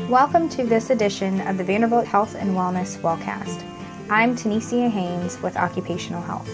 Welcome to this edition of the Vanderbilt Health and Wellness Wellcast. I'm Tanisha Haynes with Occupational Health.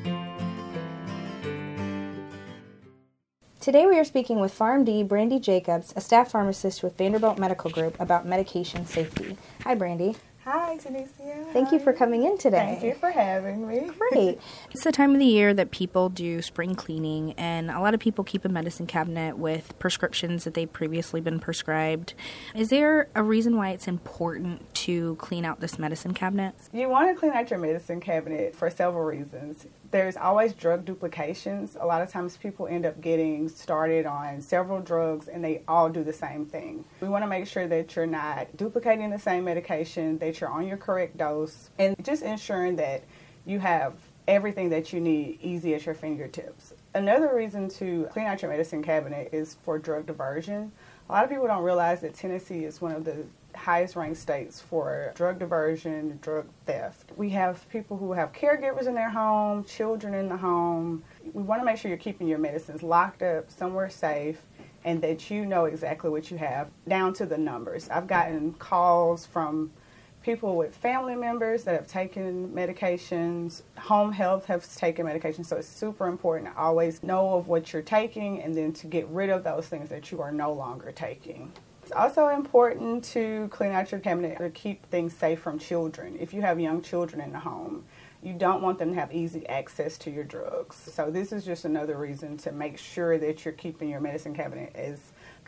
Today we are speaking with PharmD Brandy Jacobs, a staff pharmacist with Vanderbilt Medical Group, about medication safety. Hi, Brandy. Hi, Tanisha. Thank you for coming in today. Thank you for having me. Great. It's the time of the year that people do spring cleaning, and a lot of people keep a medicine cabinet with prescriptions that they've previously been prescribed. Is there a reason why it's important to clean out this medicine cabinet? You want to clean out your medicine cabinet for several reasons. There's always drug duplications. A lot of times people end up getting started on several drugs and they all do the same thing. We want to make sure that you're not duplicating the same medication, that you're on your correct dose, and just ensuring that you have everything that you need easy at your fingertips. Another reason to clean out your medicine cabinet is for drug diversion. A lot of people don't realize that Tennessee is one of the highest ranked states for drug diversion, drug theft. We have people who have caregivers in their home, children in the home. We want to make sure you're keeping your medicines locked up somewhere safe and that you know exactly what you have down to the numbers. I've gotten calls from people with family members that have taken medications. Home health has taken medications, so it's super important to always know of what you're taking and then to get rid of those things that you are no longer taking. It's also important to clean out your cabinet to keep things safe from children. If you have young children in the home, you don't want them to have easy access to your drugs. So this is just another reason to make sure that you're keeping your medicine cabinet as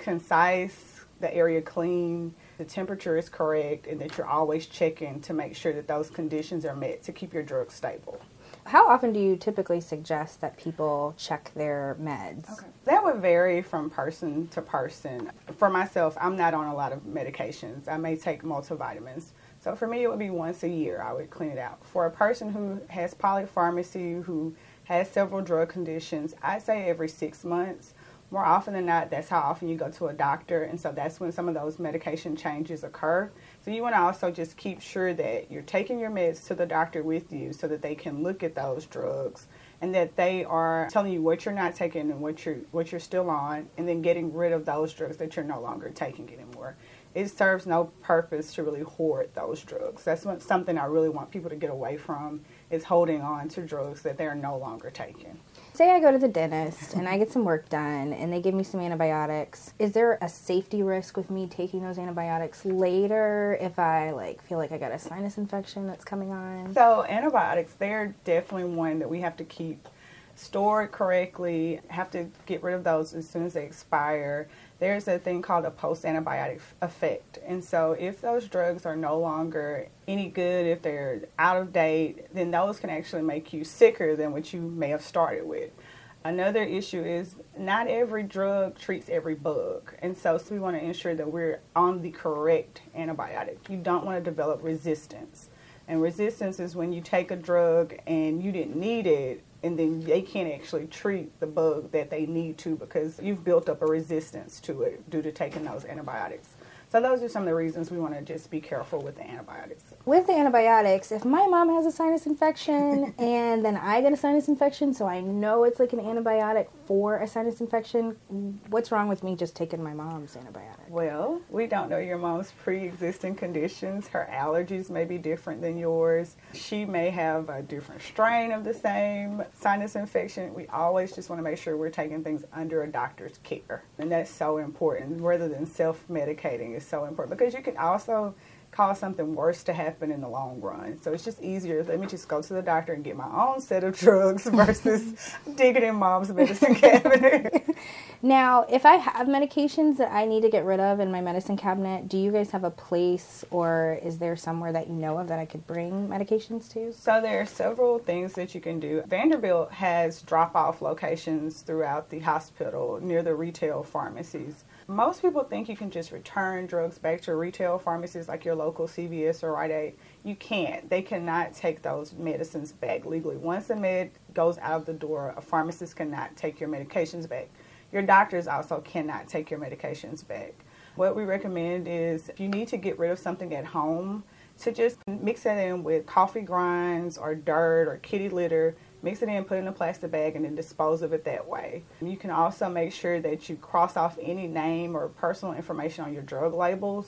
concise, the area clean, the temperature is correct, and that you're always checking to make sure that those conditions are met to keep your drugs stable. How often do you typically suggest that people check their meds? Okay. That would vary from person to person. For myself, I'm not on a lot of medications. I may take multivitamins. So for me, it would be once a year I would clean it out. For a person who has polypharmacy, who has several drug conditions, I'd say every 6 months. More often than not, that's how often you go to a doctor, and so that's when some of those medication changes occur. So you want to also just keep sure that you're taking your meds to the doctor with you so that they can look at those drugs and that they are telling you what you're not taking and what you're still on, and then getting rid of those drugs that you're no longer taking anymore. It serves no purpose to really hoard those drugs. That's something I really want people to get away from, is holding on to drugs that they're no longer taking. Say I go to the dentist and I get some work done and they give me some antibiotics. Is there a safety risk with me taking those antibiotics later if I feel like I got a sinus infection that's coming on? So antibiotics, they're definitely one that we have to keep stored correctly, have to get rid of those as soon as they expire. There's a thing called a post-antibiotic effect. And so if those drugs are no longer any good, if they're out of date, then those can actually make you sicker than what you may have started with. Another issue is not every drug treats every bug. And so we want to ensure that we're on the correct antibiotic. You don't want to develop resistance. And resistance is when you take a drug and you didn't need it, and then they can't actually treat the bug that they need to because you've built up a resistance to it due to taking those antibiotics. So those are some of the reasons we want to just be careful with the antibiotics. With the antibiotics, if my mom has a sinus infection and then I get a sinus infection, so I know it's like an antibiotic for a sinus infection, what's wrong with me just taking my mom's antibiotic? Well, we don't know your mom's pre-existing conditions. Her allergies may be different than yours. She may have a different strain of the same sinus infection. We always just want to make sure we're taking things under a doctor's care. And that's so important, rather than self-medicating is so important, because you can also cause something worse to happen in the long run. So it's just easier, let me just go to the doctor and get my own set of drugs versus digging in mom's medicine cabinet. Now, if I have medications that I need to get rid of in my medicine cabinet, do you guys have a place, or is there somewhere that you know of that I could bring medications to? So there are several things that you can do. Vanderbilt has drop-off locations throughout the hospital near the retail pharmacies. Most people think you can just return drugs back to retail pharmacies like your local CVS or Rite Aid. You can't. They cannot take those medicines back legally. Once a med goes out of the door, a pharmacist cannot take your medications back. Your doctors also cannot take your medications back. What we recommend is if you need to get rid of something at home, to just mix it in with coffee grinds or dirt or kitty litter. Mix it in, put it in a plastic bag, and then dispose of it that way. You can also make sure that you cross off any name or personal information on your drug labels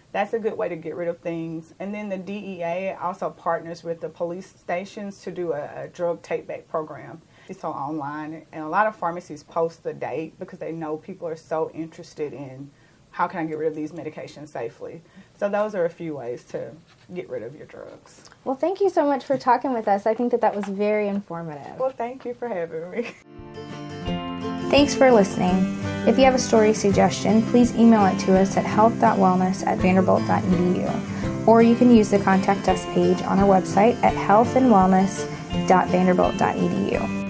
That's a good way to get rid of things. And then the DEA also partners with the police stations to do a drug take-back program. It's all online, and a lot of pharmacies post the date because they know people are so interested in how can I get rid of these medications safely. So those are a few ways to get rid of your drugs. Well, thank you so much for talking with us. I think that was very informative. Well, thank you for having me. Thanks for listening. If you have a story suggestion, please email it to us at health.wellness@vanderbilt.edu, or you can use the Contact Us page on our website at healthandwellness.vanderbilt.edu.